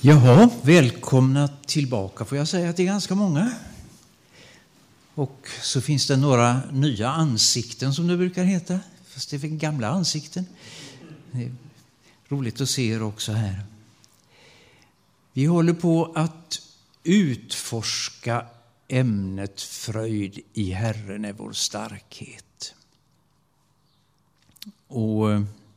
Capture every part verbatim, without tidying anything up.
Jaha, välkomna tillbaka får jag säga till ganska många. Och så finns det några nya ansikten som det brukar heta. Fast det är gamla ansikten. Det är roligt att se er också här. Vi håller på att utforska ämnet fröjd i Herren är vår starkhet. Och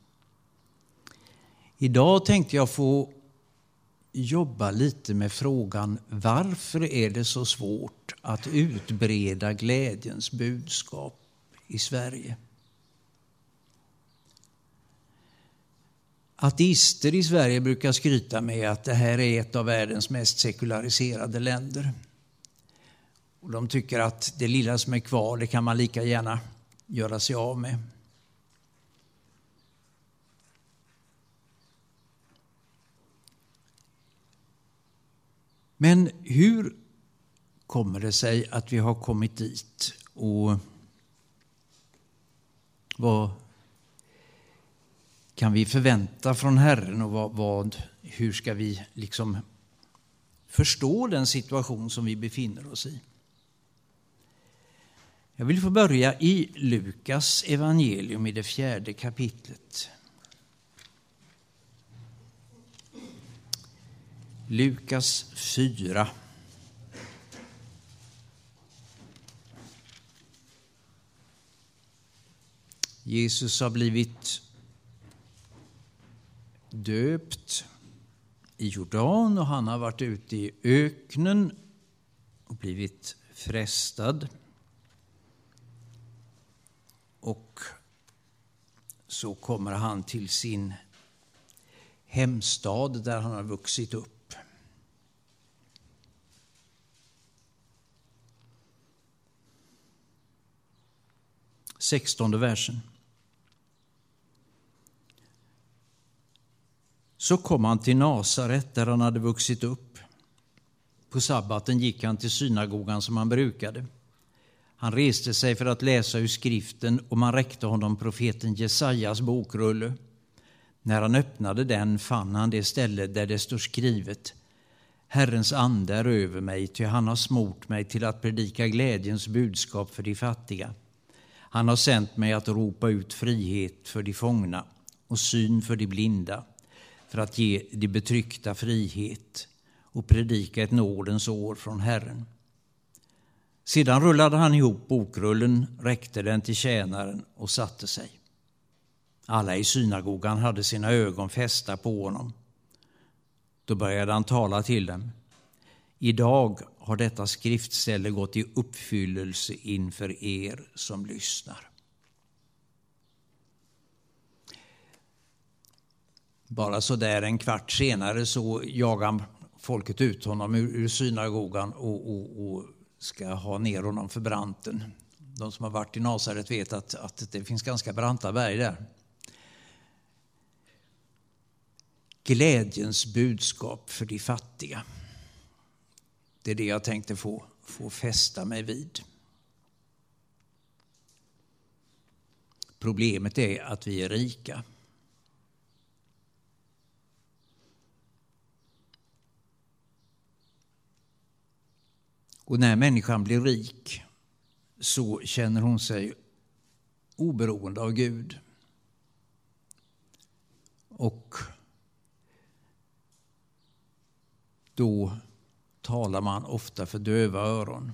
idag tänkte jag få jobba lite med frågan: varför är det så svårt att utbreda glädjens budskap i Sverige? Ateister i Sverige brukar skryta med att det här är ett av världens mest sekulariserade länder. Och de tycker att det lilla som är kvar, det kan man lika gärna göra sig av med. Men hur kommer det sig att vi har kommit dit, och vad kan vi förvänta från Herren, och vad, vad, hur ska vi liksom förstå den situation som vi befinner oss i? Jag vill få börja i Lukas evangelium i det fjärde kapitlet. Lukas fyra. Jesus har blivit döpt i Jordan och han har varit ute i öknen och blivit frestad. Och så kommer han till sin hemstad där han har vuxit upp. sextonde versen. Så kom han till Nasaret där han hade vuxit upp. På sabbaten gick han till synagogan som han brukade. Han reste sig för att läsa ur skriften och man räckte honom profeten Jesajas bokrulle. När han öppnade den fann han det ställe där det står skrivet: Herrens ande är över mig, ty han har smort mig till att predika glädjens budskap för de fattiga. Han har sänt mig att ropa ut frihet för de fångna och syn för de blinda, för att ge de betryckta frihet och predika ett nådens år från Herren. Sedan rullade han ihop bokrullen, räckte den till tjänaren och satte sig. Alla i synagogan hade sina ögon fästa på honom. Då började han tala till dem. Idag har detta skriftställe gått i uppfyllelse inför er som lyssnar. Bara så där en kvart senare så jagar folket ut honom ur, ur synagogan och, och, och ska ha ner honom för branten. De som har varit i Nasaret vet att, att det finns ganska branta berg där. Glädjens budskap för de fattiga. Det är det jag tänkte få, få fästa mig vid. Problemet är att vi är rika. Och när människan blir rik så känner hon sig oberoende av Gud. Och då talar man ofta för döva öron.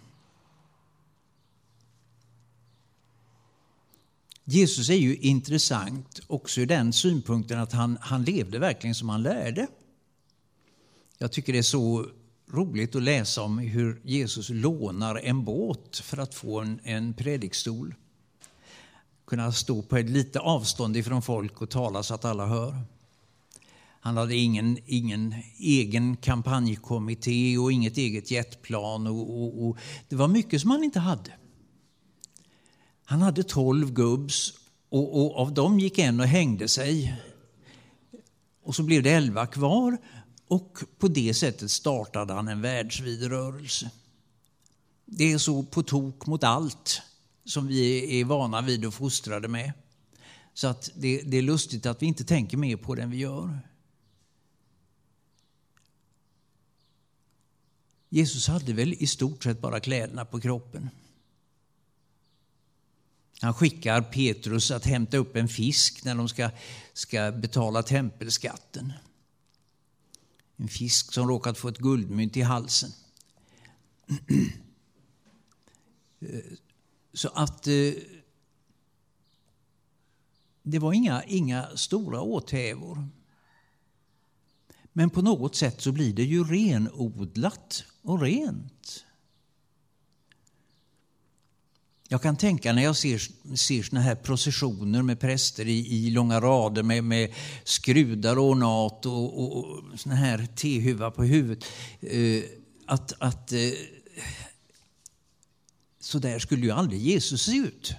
Jesus är ju intressant också i den synpunkten att han, han levde verkligen som han lärde. Jag tycker det är så roligt att läsa om hur Jesus lånar en båt för att få en, en predikstol. Kunna stå på ett lite avstånd ifrån folk och tala så att alla hör. Han hade ingen, ingen egen kampanjkommitté och inget eget jetplan. Och, och, och det var mycket som han inte hade. Han hade tolv gubbs och, och av dem gick en och hängde sig. Och så blev det elva kvar. Och på det sättet startade han en världsvid rörelse. Det är så på tok mot allt som vi är vana vid och fostrade med. Så att det, det är lustigt att vi inte tänker mer på det än vi gör. Jesus hade väl i stort sett bara kläderna på kroppen. Han skickar Petrus att hämta upp en fisk när de ska, ska betala tempelskatten. En fisk som råkat få ett guldmynt i halsen. Så att det var inga, inga stora åthävor. Men på något sätt så blir det ju renodlat och rent. Jag kan tänka när jag ser, ser såna här processioner med präster i, i långa rader med, med skrudar och ornat och, och, och såna här tehuvar på huvudet. Eh, att att eh, så där skulle ju aldrig Jesus se ut.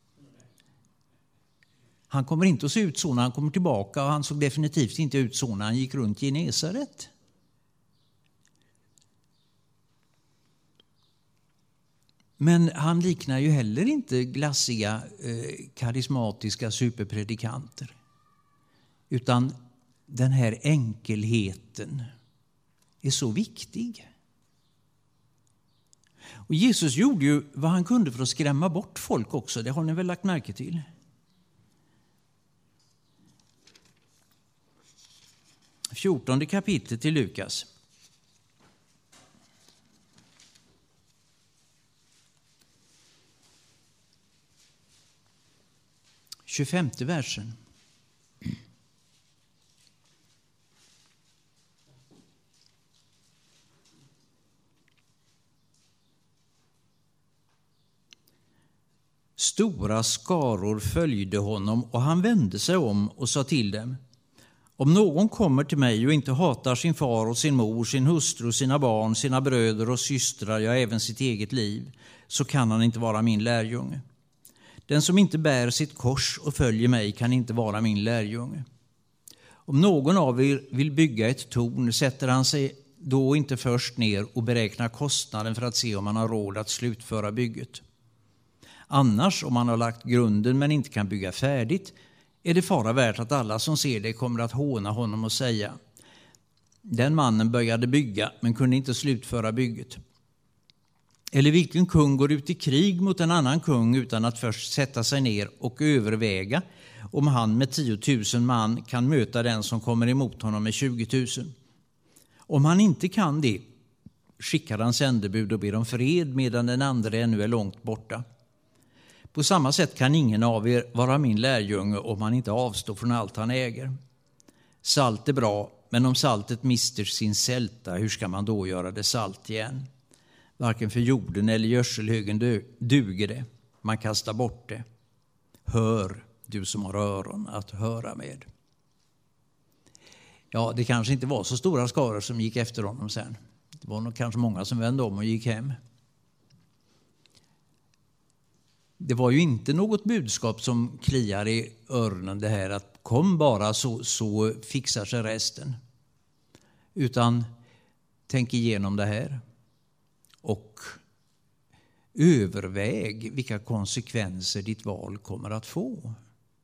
Han kommer inte att se ut så när han kommer tillbaka, och han såg definitivt inte ut så när han gick runt i Genesaret. Men han liknar ju heller inte glassiga, eh, karismatiska superpredikanter. Utan den här enkelheten är så viktig. Och Jesus gjorde ju vad han kunde för att skrämma bort folk också. Det har ni väl lagt märke till? fjortonde kapitlet i Lukas. tjugofemte versen. Stora skaror följde honom, och han vände sig om och sa till dem: om någon kommer till mig och inte hatar sin far och sin mor, sin hustru, sina barn, sina bröder och systrar, ja även sitt eget liv, så kan han inte vara min lärjunge. Den som inte bär sitt kors och följer mig kan inte vara min lärjunge. Om någon av er vill bygga ett torn, sätter han sig då inte först ner och beräknar kostnaden för att se om han har råd att slutföra bygget. Annars, om han har lagt grunden men inte kan bygga färdigt, är det fara värt att alla som ser det kommer att håna honom och säga: den mannen började bygga men kunde inte slutföra bygget. Eller vilken kung går ut i krig mot en annan kung utan att först sätta sig ner och överväga om han med tiotusen man kan möta den som kommer emot honom med tjugotusen. Om han inte kan det, skickar han sändebud och ber om fred medan den andra ännu är långt borta. På samma sätt kan ingen av er vara min lärjunge om han inte avstår från allt han äger. Salt är bra, men om saltet mister sin sälta, hur ska man då göra det salt igen? Varken för jorden eller gödselhögen duger det. Man kastar bort det. Hör, du som har öron att höra med. Ja, det kanske inte var så stora skaror som gick efter honom sen. Det var nog kanske många som vände om och gick hem. Det var ju inte något budskap som kliar i öronen, det här att kom bara så, så fixar sig resten. Utan tänk igenom det här. Och överväg vilka konsekvenser ditt val kommer att få.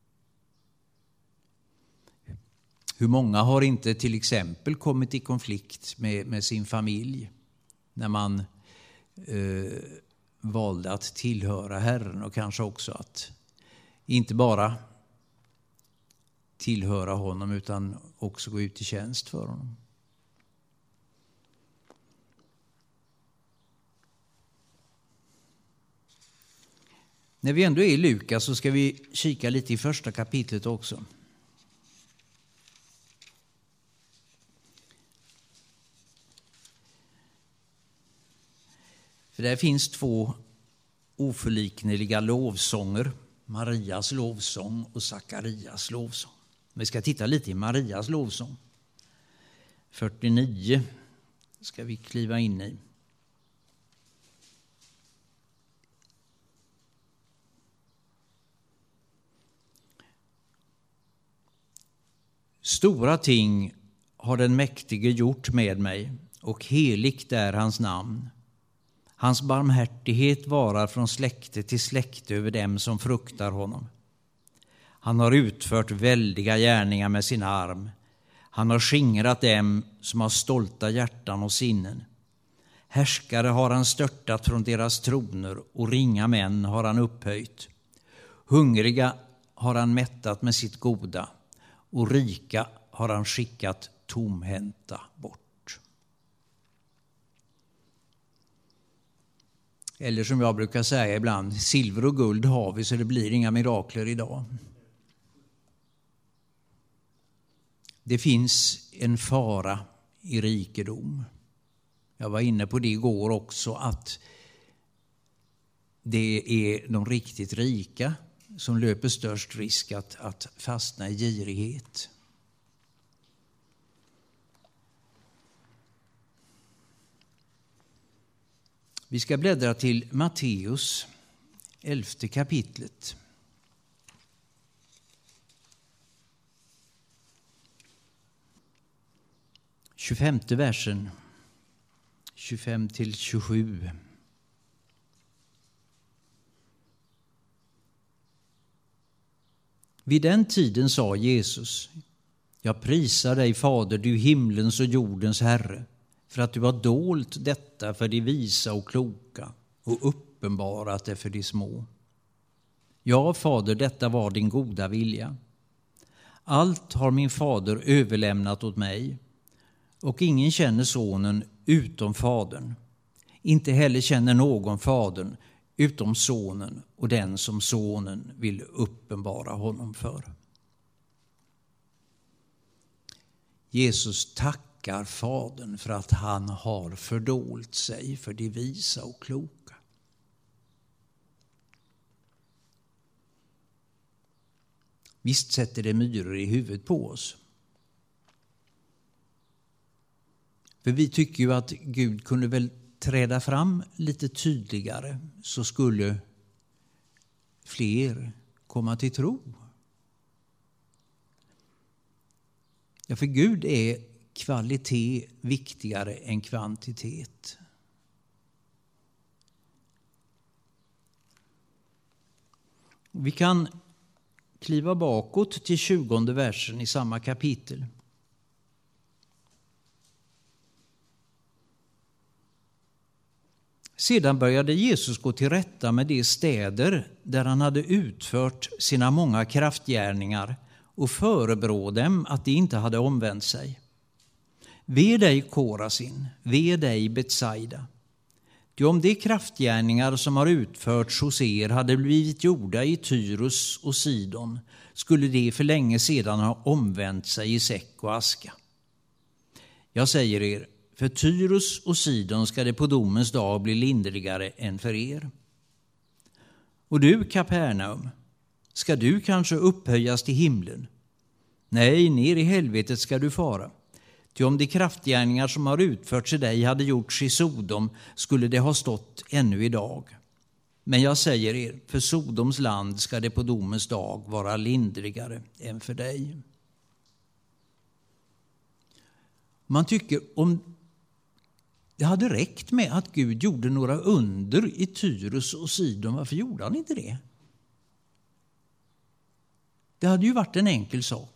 Hur många har inte till exempel kommit i konflikt med, med sin familj när man eh, valde att tillhöra Herren, och kanske också att inte bara tillhöra honom utan också gå ut i tjänst för honom. När vi ändå är i Lukas så ska vi kika lite i första kapitlet också. För där finns två oförlikneliga lovsånger. Marias lovsång och Sakarias lovsång. Vi ska titta lite i Marias lovsång. fyrtionio ska vi kliva in i. Stora ting har den mäktige gjort med mig, och heligt är hans namn. Hans barmhärtighet varar från släkte till släkte över dem som fruktar honom. Han har utfört väldiga gärningar med sin arm. Han har skingrat dem som har stolta hjärtan och sinnen. Härskare har han störtat från deras troner och ringa män har han upphöjt. Hungriga har han mättat med sitt goda och rika har han skickat tomhänta bort. Eller som jag brukar säga ibland, silver och guld har vi så det blir inga mirakler idag. Det finns en fara i rikedom. Jag var inne på det igår också, att det är de riktigt rika som löper störst risk att, att fastna i girighet. Vi ska bläddra till Matteus, elfte kapitlet. tjugofemte versen, tjugofem till tjugosju. Vid den tiden sa Jesus: Jag prisar dig, Fader, du himlens och jordens Herre, för att du har dolt detta för de visa och kloka och uppenbarat det för de små. Ja, Fader, detta var din goda vilja. Allt har min fader överlämnat åt mig, och ingen känner sonen utom fadern. Inte heller känner någon fadern utom sonen och den som sonen vill uppenbara honom för. Jesus tackar fadern för att han har fördolt sig för de visa och kloka. Visst sätter det myror i huvudet på oss. För vi tycker ju att Gud kunde väl träda fram lite tydligare, så skulle fler komma till tro. Ja, för Gud är kvalitet viktigare än kvantitet. Vi kan kliva bakåt till tjugonde versen i samma kapitel. Sedan började Jesus gå till rätta med de städer där han hade utfört sina många kraftgärningar och förebrå dem att de inte hade omvänt sig. Ve dig, Korasin, ve dig, Betsaida. Ty om de kraftgärningar som har utförts hos er hade blivit gjorda i Tyrus och Sidon, skulle de för länge sedan ha omvänt sig i säck och aska. Jag säger er, för Tyrus och Sidon ska det på domens dag bli lindrigare än för er. Och du, Kapernaum, ska du kanske upphöjas till himlen? Nej, ner i helvetet ska du fara. Ty om de kraftgärningar som har utförts i dig hade gjorts i Sodom, skulle det ha stått ännu idag. Men jag säger er, för Sodoms land ska det på domens dag vara lindrigare än för dig. Man tycker om det hade räckt med att Gud gjorde några under i Tyrus och Sidon, varför gjorde han inte det? Det hade ju varit en enkel sak.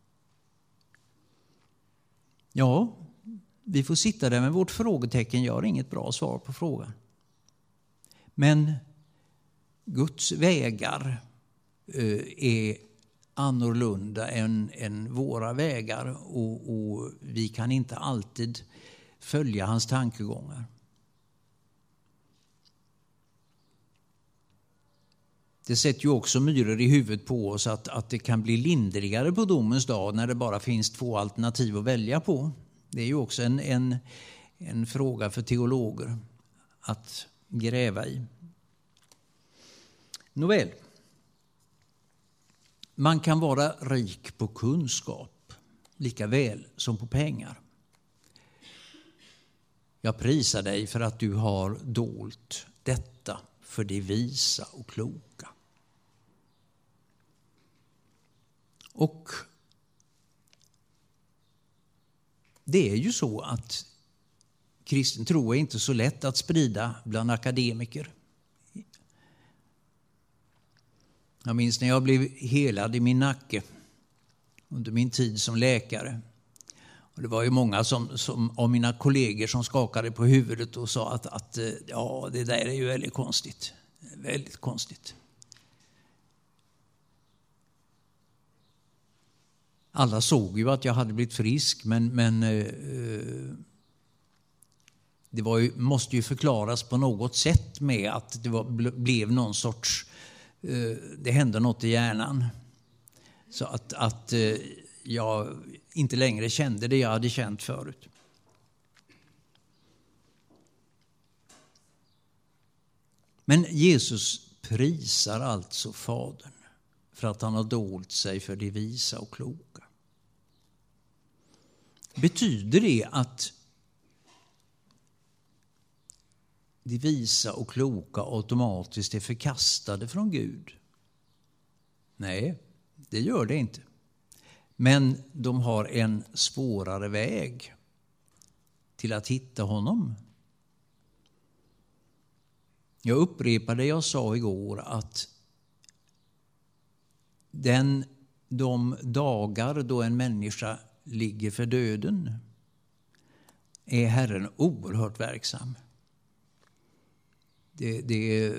Ja, vi får sitta där med vårt frågetecken. Jag har inget bra svar på frågan. Men Guds vägar är annorlunda än, än våra vägar, och, och vi kan inte alltid följa hans tankegångar. Det sätter ju också myror i huvudet på oss att, att det kan bli lindrigare på domens dag när det bara finns två alternativ att välja på. Det är ju också en, en, en fråga för teologer att gräva i. Nåväl. Man kan vara rik på kunskap lika väl som på pengar. Jag prisar dig för att du har dolt detta för det visa och kloka. Och det är ju så att kristen tro är inte så lätt att sprida bland akademiker. Jag minns när jag blev helad i min nacke under min tid som läkare. Och det var ju många som, som, av mina kollegor som skakade på huvudet och sa att, att ja, det där är ju väldigt konstigt. Väldigt konstigt. Alla såg ju att jag hade blivit frisk, men, men eh, det var ju, måste ju förklaras på något sätt med att det var, blev någon sorts, eh, det hände något i hjärnan. Så att, att eh, jag inte längre kände det jag hade känt förut. Men Jesus prisar alltså Fadern för att han har dolt sig för de visa och kloka. Betyder det att de visa och kloka automatiskt är förkastade från Gud? Nej, det gör det inte. Men de har en svårare väg till att hitta honom. Jag upprepar det jag sa igår, att den, de dagar då en människa ligger för döden är Herren oerhört verksam. Det, det,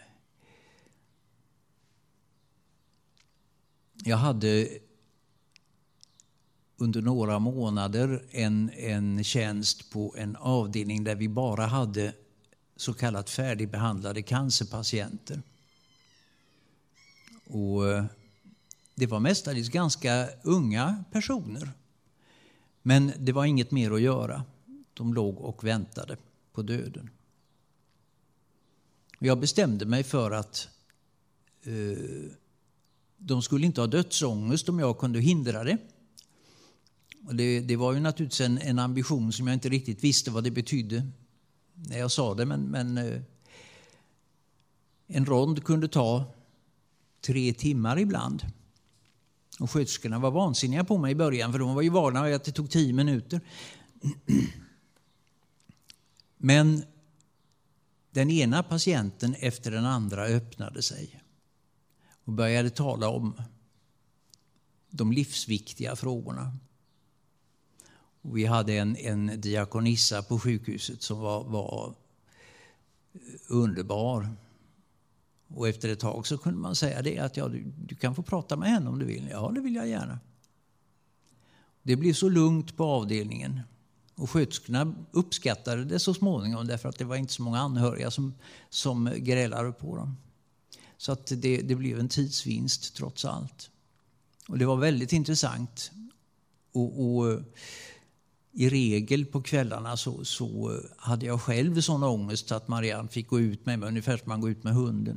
jag hade under några månader en, en tjänst på en avdelning där vi bara hade så kallat färdigbehandlade cancerpatienter. Och det var mestadels ganska unga personer. Men det var inget mer att göra. De låg och väntade på döden. Jag bestämde mig för att eh, de skulle inte ha dödsångest om jag kunde hindra det. Och det, det var ju naturligtvis en, en ambition som jag inte riktigt visste vad det betydde när jag sa det. Men, men eh, en rond kunde ta tre timmar ibland. Och sköterskorna var vansinniga på mig i början, för de var ju vana vid att det tog tio minuter. Men den ena patienten efter den andra öppnade sig och började tala om de livsviktiga frågorna. Och vi hade en, en diakonissa på sjukhuset som var, var underbar. Och efter ett tag så kunde man säga det, att ja, du, du kan få prata med henne om du vill. Ja, det vill jag gärna. Det blev så lugnt på avdelningen. Och sköterskorna uppskattade det så småningom, därför att det var inte så många anhöriga som, som grälade på dem. Så att det, det blev en tidsvinst trots allt. Och det var väldigt intressant. Och, och i regel på kvällarna så, så hade jag själv sån ångest att Marianne fick gå ut med mig, ungefär som man går ut med hunden.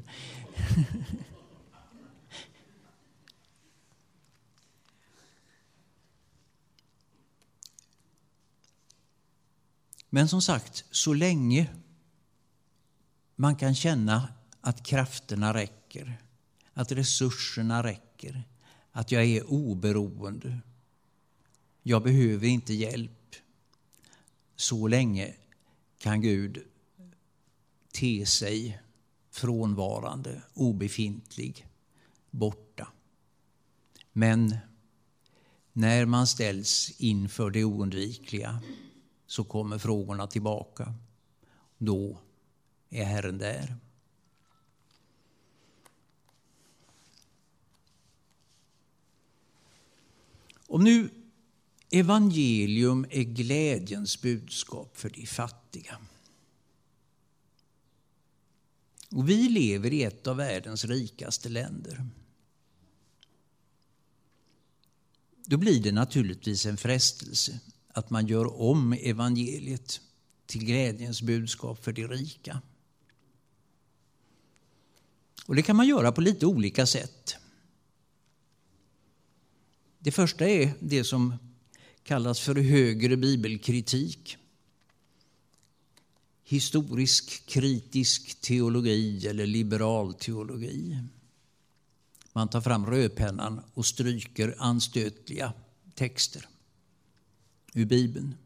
Men som sagt, så länge man kan känna att krafterna räcker, att resurserna räcker, att jag är oberoende, jag behöver inte hjälp, så länge kan Gud te sig frånvarande, obefintlig, borta. Men när man ställs inför det oundvikliga så kommer frågorna tillbaka. Då är Herren där. Om nu evangelium är glädjens budskap för de fattiga. Och vi lever i ett av världens rikaste länder. Då blir det naturligtvis en frestelse att man gör om evangeliet till glädjens budskap för de rika. Och det kan man göra på lite olika sätt. Det första är det som kallas för högre bibelkritik. Historisk kritisk teologi eller liberal teologi. Man tar fram rödpennan och stryker anstötliga texter ur Bibeln.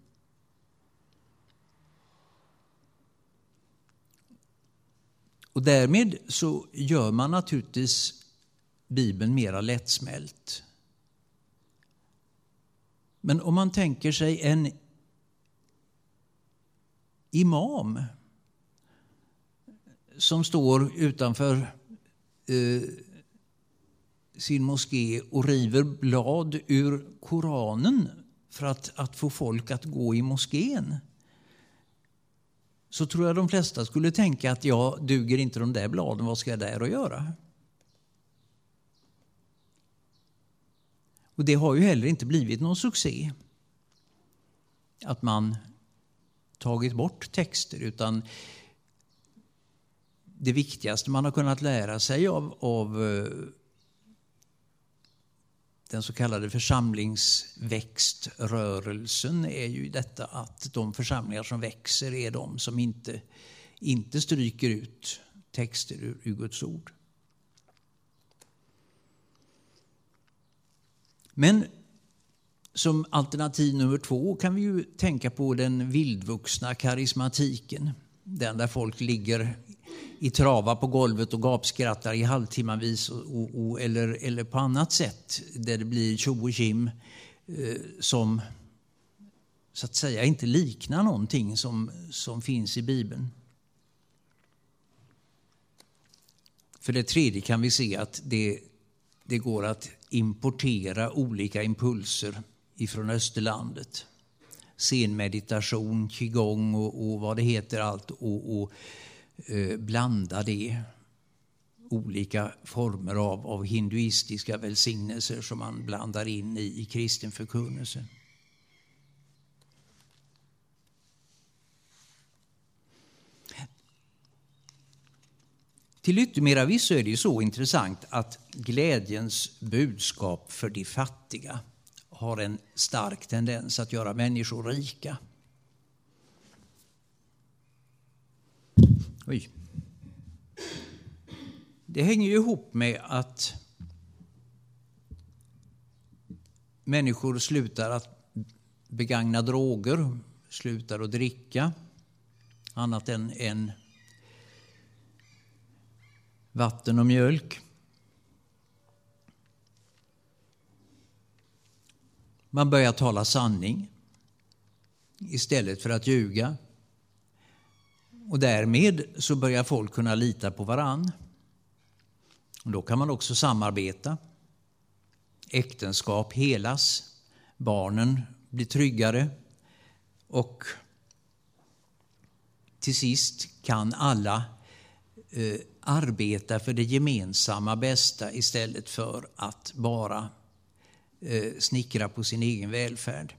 Och därmed så gör man naturligtvis Bibeln mera lättsmält. Men om man tänker sig en imam som står utanför eh, sin moské och river blad ur Koranen för att, att få folk att gå i moskén, så tror jag de flesta skulle tänka att jag duger inte de där bladen, vad ska jag där att göra? Och det har ju heller inte blivit någon succé att man tagit bort texter, utan det viktigaste man har kunnat lära sig av, av den så kallade församlingsväxtrörelsen är ju detta att de församlingar som växer är de som inte, inte stryker ut texter ur, ur Guds ord. Men som alternativ nummer två kan vi ju tänka på den vildvuxna karismatiken. Den där folk ligger i trava på golvet och gapskrattar i halvtimmavis och, och, och, eller, eller på annat sätt där det blir tjo och kim eh, som så att säga inte liknar någonting som, som finns i Bibeln. För det tredje kan vi se att det, det går att importera olika impulser ifrån Österlandet. Zenmeditation, qigong och, och vad det heter allt och, och eh, blanda det. Olika former av, av hinduistiska välsignelser som man blandar in i, i kristen förkunnelse. Till yttermera visso är det ju så intressant att glädjens budskap för de fattiga har en stark tendens att göra människor rika. Oj. Det hänger ju ihop med att människor slutar att begagna droger, slutar att dricka annat än, än vatten och mjölk. Man börjar tala sanning istället för att ljuga. Och därmed så börjar folk kunna lita på varann. Och då kan man också samarbeta. Äktenskap helas. Barnen blir tryggare. Och till sist kan alla eh, arbeta för det gemensamma bästa istället för att bara eh, snickra på sin egen välfärd.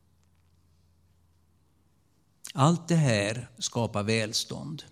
Allt det här skapar välstånd.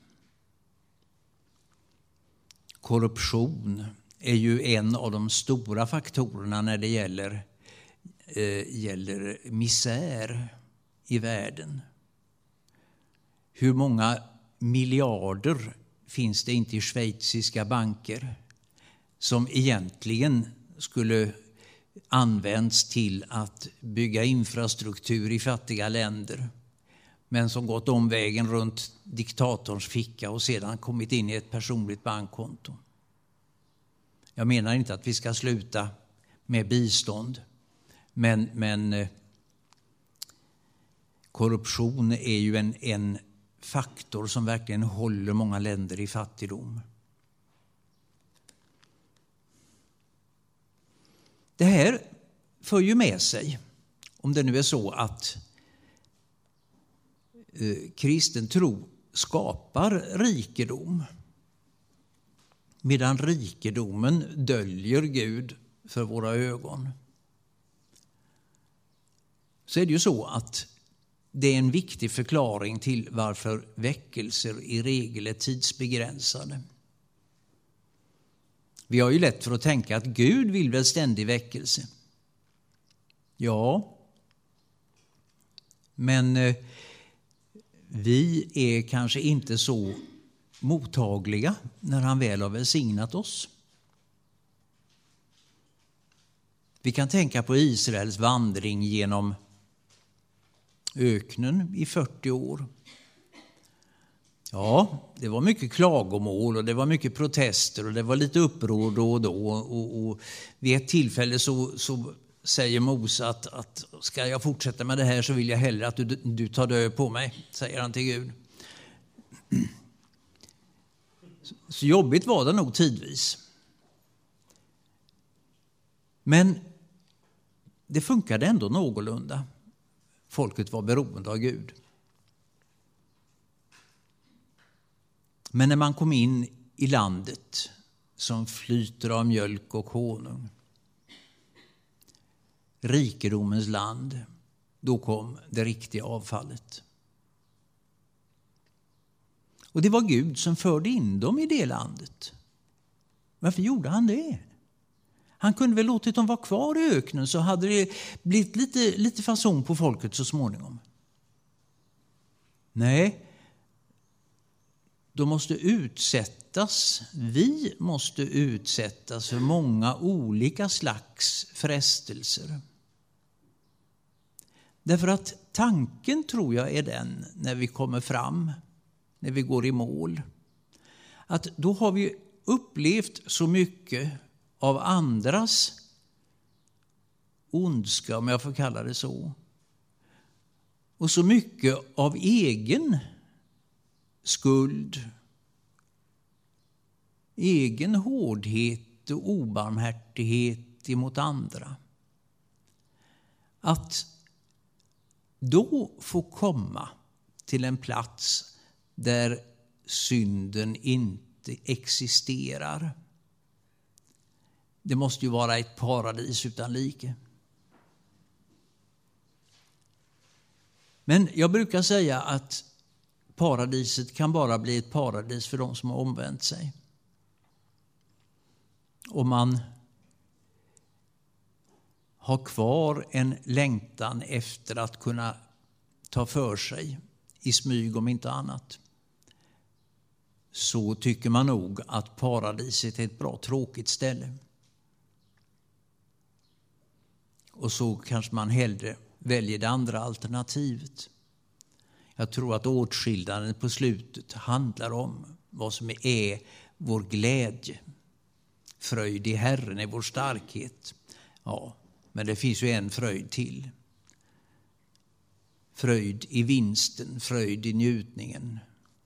Korruption är ju en av de stora faktorerna när det gäller, eh, gäller misär i världen. Hur många miljarder finns det inte i schweiziska banker som egentligen skulle använts till att bygga infrastruktur i fattiga länder, men som gått omvägen runt diktatorns ficka och sedan kommit in i ett personligt bankkonto. Jag menar inte att vi ska sluta med bistånd, men, men korruption är ju en, en faktor som verkligen håller många länder i fattigdom. Det här för ju med sig, om det nu är så att eh, kristen tro skapar rikedom, medan rikedomen döljer Gud för våra ögon, så är det ju så att det är en viktig förklaring till varför väckelser i regel är tidsbegränsade. Vi har ju lätt för att tänka att Gud vill väl ständig väckelse. Ja, men eh, vi är kanske inte så mottagliga när han väl har välsignat oss. Vi kan tänka på Israels vandring genom öknen i fyrtio år. Ja, det var mycket klagomål och det var mycket protester och det var lite uppror då och då. Och, och vid ett tillfälle så, så säger Mose att, att ska jag fortsätta med det här så vill jag hellre att du, du tar död på mig, säger han till Gud. Så jobbigt var det nog tidvis. Men det funkade ändå någorlunda. Folket var beroende av Gud. Men när man kom in i landet som flyter av mjölk och honung, rikedomens land, då kom det riktiga avfallet. Och det var Gud som förde in dem i det landet. Varför gjorde han det? Han kunde väl låtit dem vara kvar i öknen, så hade det blivit lite, lite fason på folket så småningom. Nej, de måste utsättas. Vi måste utsättas för många olika slags frestelser. Därför att tanken, tror jag, är den när vi kommer fram, när vi går i mål, att då har vi upplevt så mycket av andras ondska, om jag får kalla det så, och så mycket av egen skuld, egen hårdhet och obarmhärtighet emot andra, att då få komma till en plats där synden inte existerar. Det måste ju vara ett paradis utan like. Men jag brukar säga att paradiset kan bara bli ett paradis för de som har omvänt sig. Om man har kvar en längtan efter att kunna ta för sig i smyg om inte annat, så tycker man nog att paradiset är ett bra tråkigt ställe. Och så kanske man hellre väljer det andra alternativet. Jag tror att åtskillnaden på slutet handlar om vad som är vår glädje. Fröjd i Herren är vår starkhet. Ja, men det finns ju en fröjd till. Fröjd i vinsten, fröjd i njutningen.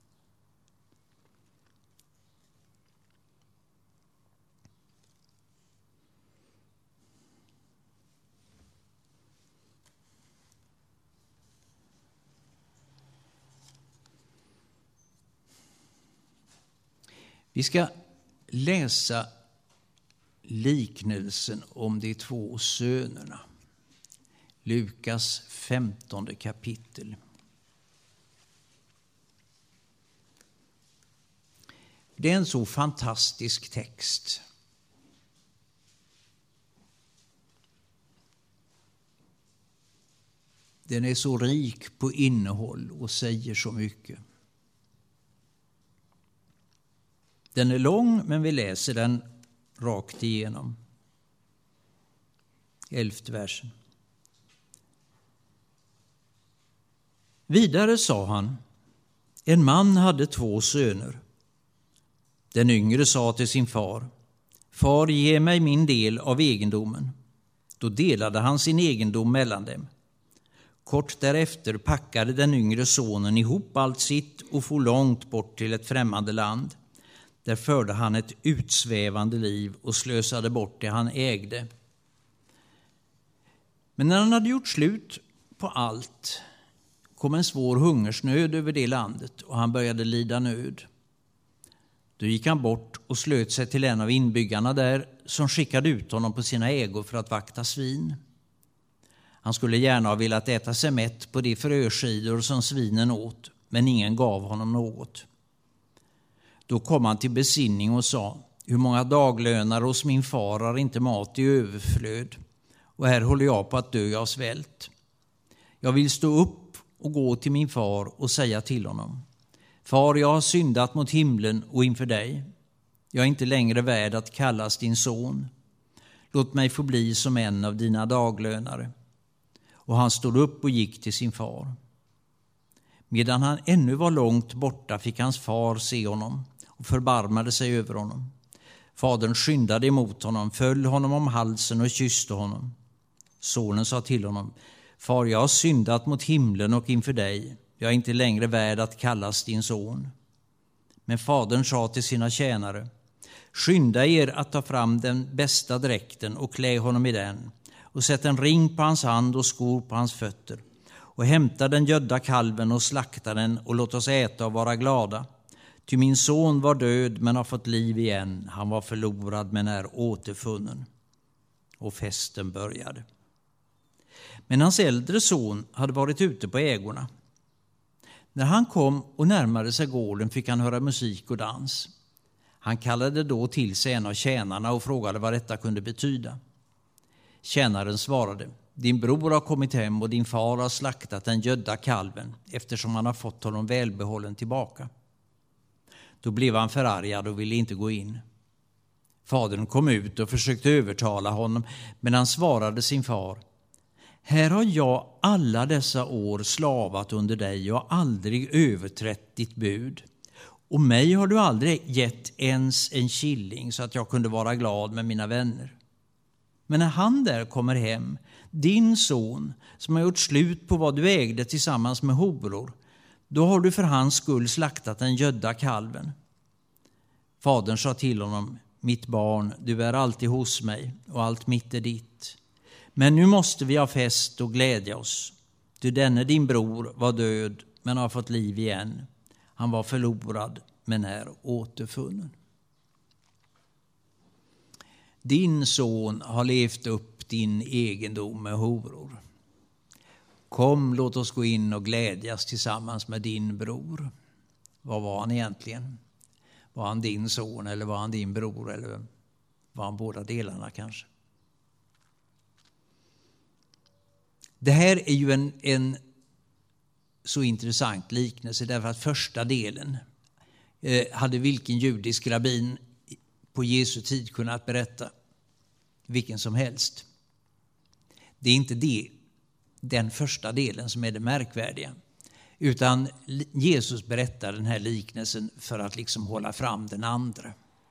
Vi ska läsa liknelsen om de två sönerna. Lukas femtonde kapitel. Det är en så fantastisk text. Den är så rik på innehåll och säger så mycket. Den är lång, men vi läser den rakt igenom. Elfte versen. Vidare sa han: en man hade två söner. Den yngre sa till sin far: far, ge mig min del av egendomen. Då delade han sin egendom mellan dem. Kort därefter packade den yngre sonen ihop allt sitt och for långt bort till ett främmande land. Där förde han ett utsvävande liv och slösade bort det han ägde. Men när han hade gjort slut på allt kom en svår hungersnöd över det landet och han började lida nöd. Då gick han bort och slöt sig till en av inbyggarna där, som skickade ut honom på sina ägor för att vakta svin. Han skulle gärna ha velat äta sig mätt på de fröskidor som svinen åt, men ingen gav honom något. Då kom han till besinning och sa: hur många daglönare hos min far har inte mat i överflöd, och här håller jag på att dö av svält. Jag vill stå upp och gå till min far och säga till honom: far, jag har syndat mot himlen och inför dig. Jag är inte längre värd att kallas din son. Låt mig få bli som en av dina daglönare. Och han stod upp och gick till sin far. Medan han ännu var långt borta fick hans far se honom och förbarmade sig över honom. Fadern skyndade emot honom, föll honom om halsen och kysste honom. Sonen sa till honom: Far, jag har syndat mot himlen och inför dig. Jag är inte längre värd att kallas din son. Men fadern sa till sina tjänare: Skynda er att ta fram den bästa dräkten och klä honom i den, och sätt en ring på hans hand och skor på hans fötter, och hämta den gödda kalven och slakta den, och låt oss äta och vara glada. Ty min son var död men har fått liv igen, han var förlorad men är återfunnen. Och festen började. Men hans äldre son hade varit ute på ägorna. När han kom och närmade sig gården fick han höra musik och dans. Han kallade då till sig en av tjänarna och frågade vad detta kunde betyda. Tjänaren svarade: Din bror har kommit hem och din far har slaktat den gödda kalven, eftersom han har fått honom välbehållen tillbaka. Då blev han förargad och ville inte gå in. Fadern kom ut och försökte övertala honom, men han svarade sin far: Här har jag alla dessa år slavat under dig och aldrig överträtt ditt bud. Och mig har du aldrig gett ens en killing så att jag kunde vara glad med mina vänner. Men när han där kommer hem, din son, som har gjort slut på vad du ägde tillsammans med horor, då har du för hans skull slaktat den gödda kalven. Fadern sa till honom: Mitt barn, du är alltid hos mig och allt mitt är ditt. Men nu måste vi ha fest och glädja oss. Du, denne din bror var död men har fått liv igen. Han var förlorad men är återfunnen. Din son har levt upp din egendom med horor. Kom, låt oss gå in och glädjas tillsammans med din bror. Vad var han egentligen? Var han din son eller var han din bror, eller var han båda delarna kanske? Det här är ju en, en så intressant liknelse, därför att första delen eh, hade vilken judisk rabbin på Jesu tid kunnat berätta, vilken som helst. Det är inte det, den första delen som är det märkvärdiga, utan Jesus berättar den här liknelsen för att liksom hålla fram den andra.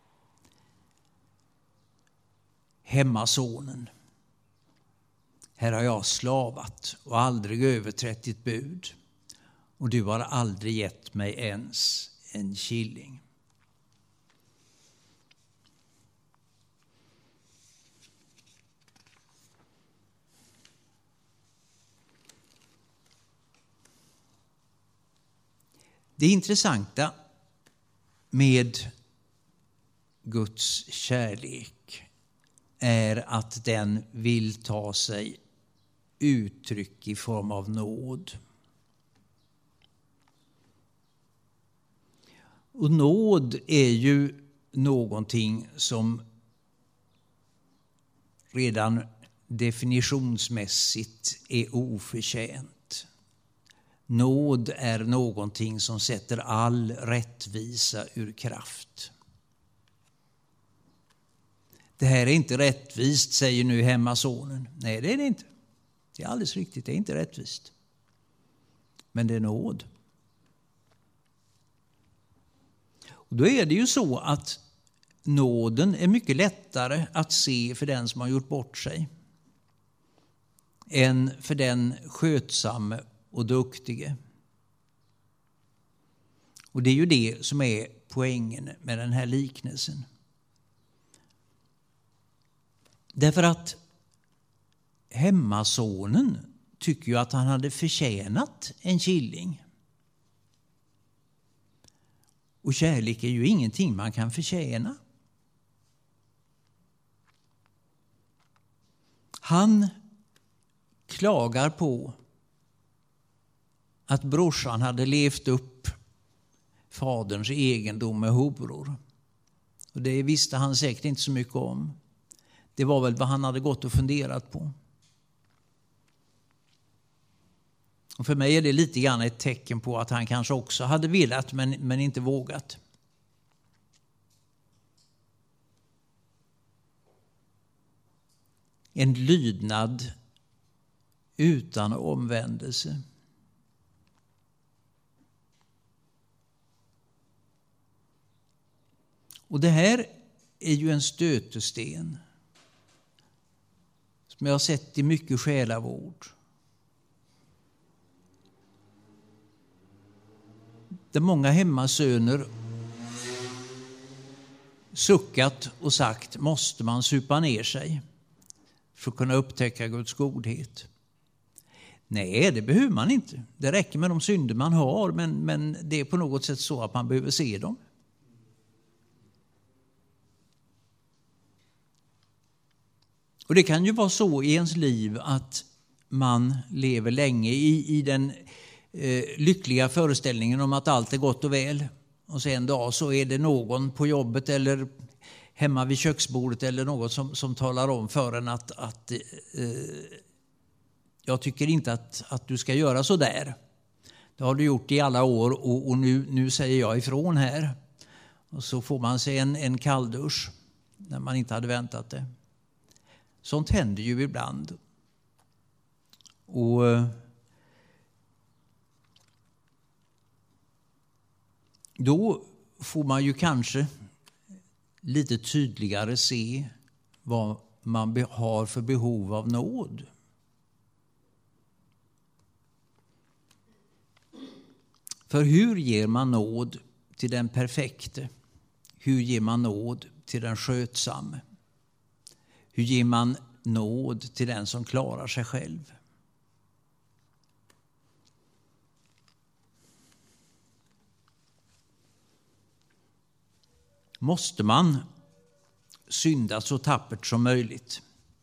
Hemmasonen. Här har jag slavat och aldrig överträtt ditt bud, och du har aldrig gett mig ens en killing. Det intressanta med Guds kärlek är att den vill ta sig uttryck i form av nåd. Och nåd är ju någonting som redan definitionsmässigt är oförtjänt. Nåd är någonting som sätter all rättvisa ur kraft. Det här är inte rättvist, säger nu hemmasonen. Nej, det är det inte. Det är alldeles riktigt, det är inte rättvist. Men det är nåd. Och då är det ju så att nåden är mycket lättare att se för den som har gjort bort sig än för den skötsamme och duktige. Och det är ju det som är poängen med den här liknelsen. Därför att hemmasonen tycker ju att han hade förtjänat en killing. Och kärlek är ju ingenting man kan förtjäna. Han klagar på att brorsan hade levt upp faderns egendom med horor. Och det visste han säkert inte så mycket om. Det var väl vad han hade gått och funderat på. Och för mig är det lite grann ett tecken på att han kanske också hade velat men, men inte vågat. En lydnad utan omvändelse. Och det här är ju en stötesten som jag har sett i mycket själavård. Där många hemmasöner suckat och sagt, måste man supa ner sig för att kunna upptäcka Guds godhet? Nej, det behöver man inte. Det räcker med de synder man har, men, men det är på något sätt så att man behöver se dem. Och det kan ju vara så i ens liv att man lever länge i, i den eh, lyckliga föreställningen om att allt är gott och väl. Och sen en dag så är det någon på jobbet eller hemma vid köksbordet eller något som, som talar om för en att, att eh, jag tycker inte att, att du ska göra så där. Det har du gjort i alla år och, och nu, nu säger jag ifrån här. Och så får man sig en, en kalldusch när man inte hade väntat det. Sånt händer ju ibland. Och då får man ju kanske lite tydligare se vad man har för behov av nåd. För hur ger man nåd till den perfekte? Hur ger man nåd till den skötsamme? Hur ger man nåd till den som klarar sig själv? Måste man synda så tappert som möjligt?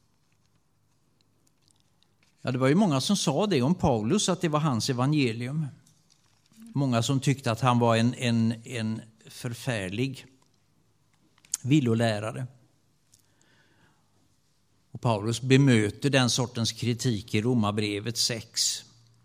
Ja, det var ju många som sa det om Paulus, att det var hans evangelium. Många som tyckte att han var en, en, en förfärlig villolärare. Och Paulus bemöter den sortens kritik i Romarbrevet sex.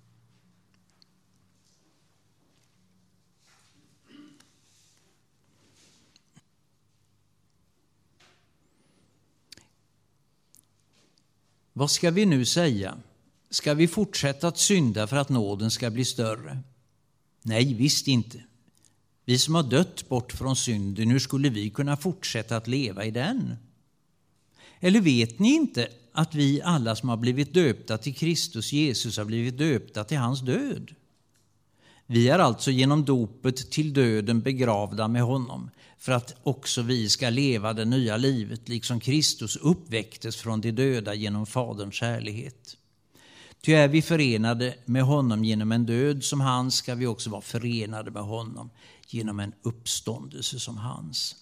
Vad ska vi nu säga? Ska vi fortsätta att synda för att nåden ska bli större? Nej, visst inte. Vi som har dött bort från synden, hur skulle vi kunna fortsätta att leva i den? Eller vet ni inte att vi alla som har blivit döpta till Kristus Jesus har blivit döpta till hans död? Vi är alltså genom dopet till döden begravda med honom, för att också vi ska leva det nya livet, liksom Kristus uppväcktes från de döda genom Faderns kärlighet. Ty är vi förenade med honom genom en död som hans, ska vi också vara förenade med honom genom en uppståndelse som hans.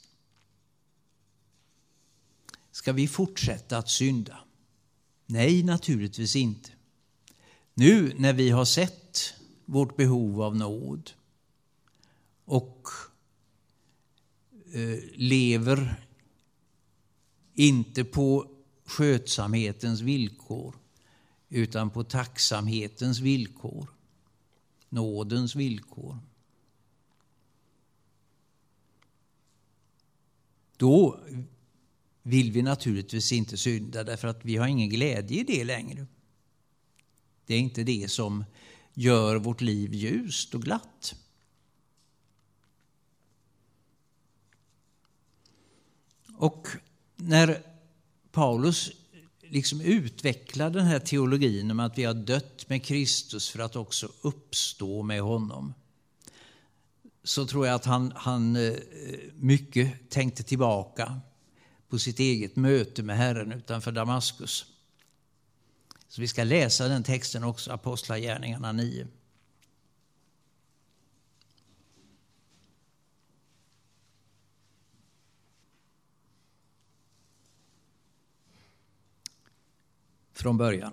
Ska vi fortsätta att synda? Nej, naturligtvis inte. Nu när vi har sett vårt behov av nåd och eh, lever inte på skötsamhetens villkor utan på tacksamhetens villkor, nådens villkor. Då vill vi naturligtvis inte synda, därför att vi har ingen glädje i det längre. Det är inte det som gör vårt liv ljust och glatt. Och när Paulus liksom utvecklar den här teologin om att vi har dött med Kristus för att också uppstå med honom, så tror jag att han, han mycket tänkte tillbaka på sitt eget möte med Herren utanför Damaskus. Så vi ska läsa den texten också, Apostlagärningarna nio. Från början.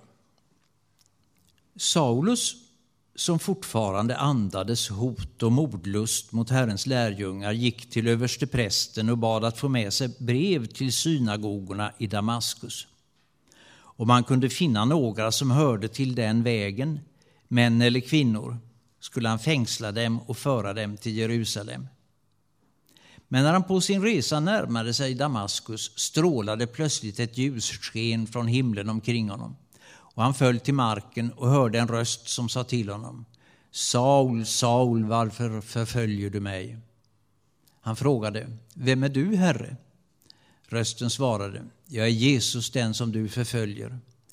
Saulus, som fortfarande andades hot och mordlust mot Herrens lärjungar, gick till översteprästen och bad att få med sig brev till synagogorna i Damaskus. Om man kunde finna några som hörde till den vägen, män eller kvinnor, skulle han fängsla dem och föra dem till Jerusalem. Men när han på sin resa närmade sig Damaskus strålade plötsligt ett ljussken från himlen omkring honom. Och han föll till marken och hörde en röst som sa till honom: Saul, Saul, varför förföljer du mig? Han frågade: Vem är du, Herre? Rösten svarade: Jag är Jesus, den som du förföljer.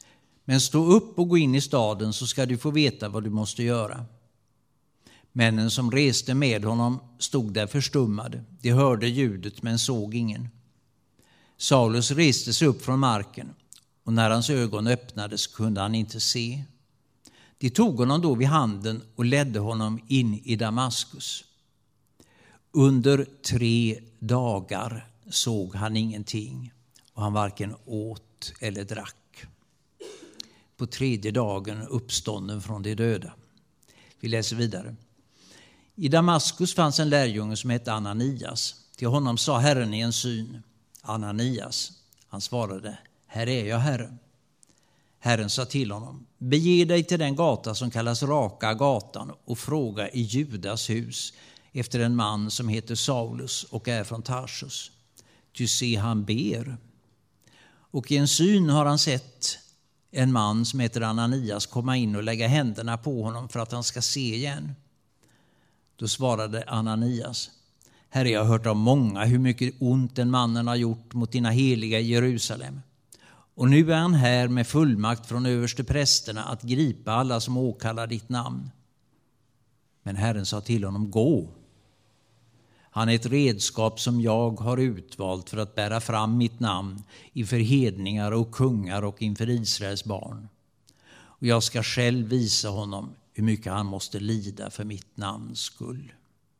Men stå upp och gå in i staden, så ska du få veta vad du måste göra. Männen som reste med honom stod där förstummade. De hörde ljudet men såg ingen. Saulus reste sig upp från marken, och när hans ögon öppnades kunde han inte se. De tog honom då vid handen och ledde honom in i Damaskus. Under tre dagar såg han ingenting, och han varken åt eller drack. På tredje dagen uppstånden från de döda. Vi läser vidare. I Damaskus fanns en lärjunge som hette Ananias. Till honom sa Herren i en syn: Ananias. Han svarade: här är jag, Herre. Herren sa till honom: bege dig till den gata som kallas Raka gatan och fråga i Judas hus efter en man som heter Saulus och är från Tarsus. Ty se, han ber. Och i en syn har han sett en man som heter Ananias komma in och lägga händerna på honom för att han ska se igen. Då svarade Ananias: Herre, jag har hört av många hur mycket ont den mannen har gjort mot dina heliga i Jerusalem. Och nu är han här med fullmakt från överste prästerna att gripa alla som åkallar ditt namn. Men Herren sa till honom: gå. Han är ett redskap som jag har utvalt för att bära fram mitt namn inför hedningar och kungar och inför Israels barn. Och jag ska själv visa honom hur mycket han måste lida för mitt namns skull.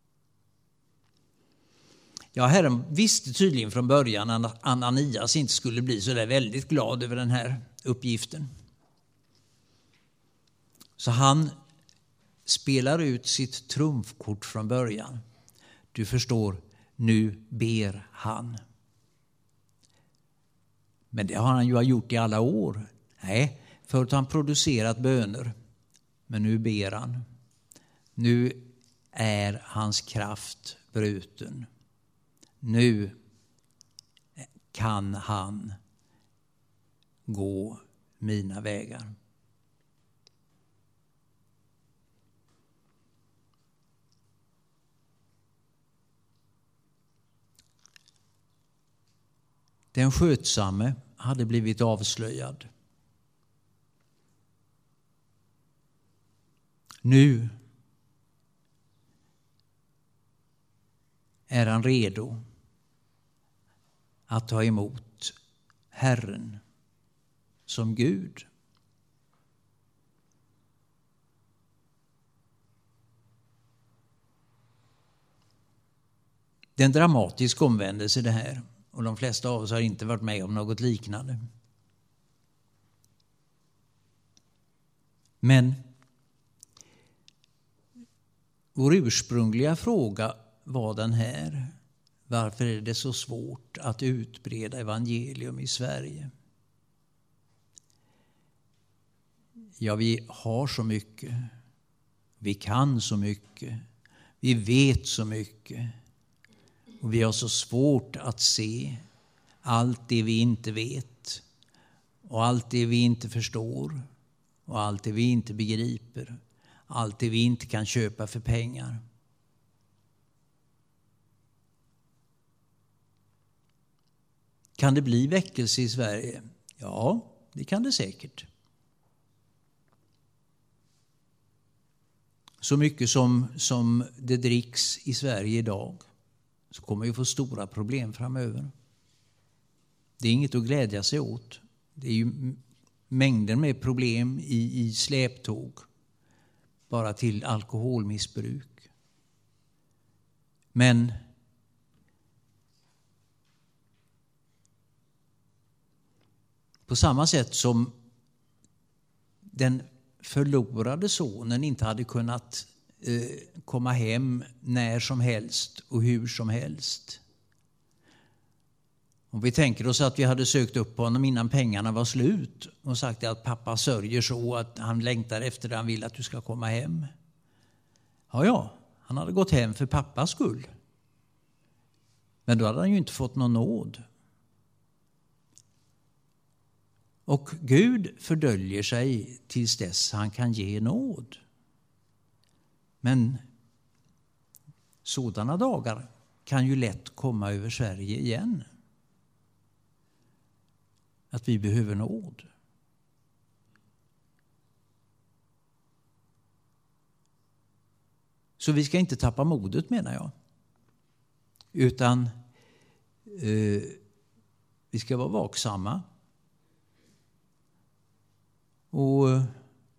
Ja, Herren visste tydligen från början att Ananias inte skulle bli så där väldigt glad över den här uppgiften. Så han spelar ut sitt trumfkort från början. Du förstår, nu ber han. Men det har han ju gjort i alla år. Nej, förut har han producerat böner. Men nu ber han. Nu är hans kraft bruten. Nu kan han gå mina vägar. Den skötsamme hade blivit avslöjad. Nu är han redo att ta emot Herren som Gud. Det är en dramatisk omvändelse det här, och de flesta av oss har inte varit med om något liknande. Men vår ursprungliga fråga var den här: varför är det så svårt att utbreda evangelium i Sverige? Ja, vi har så mycket. Vi kan så mycket. Vi vet så mycket. Och vi har så svårt att se allt det vi inte vet. Och allt det vi inte förstår. Och allt det vi inte begriper. Allt det vi inte kan köpa för pengar. Kan det bli väckelse i Sverige? Ja, det kan det säkert. Så mycket som, som det dricks i Sverige idag, så kommer vi få stora problem framöver. Det är inget att glädja sig åt. Det är ju mängder med problem i, i släptåg bara till alkoholmissbruk. Men på samma sätt som den förlorade sonen inte hade kunnat eh, komma hem när som helst och hur som helst. Om vi tänker oss att vi hade sökt upp honom innan pengarna var slut och sagt att pappa sörjer så att han längtar efter det, han vill att du ska komma hem. Ja, ja, han hade gått hem för pappas skull. Men då hade han ju inte fått någon nåd. Och Gud fördöljer sig tills dess han kan ge nåd. Men sådana dagar kan ju lätt komma över Sverige igen. Att vi behöver nåd. Så vi ska inte tappa modet, menar jag. Utan eh, vi ska vara vaksamma. Och eh,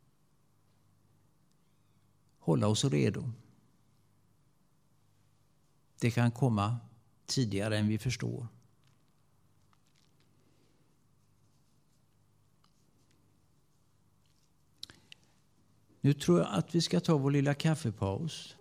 hålla oss redo. Det kan komma tidigare än vi förstår. Nu tror jag att vi ska ta vår lilla kaffepaus.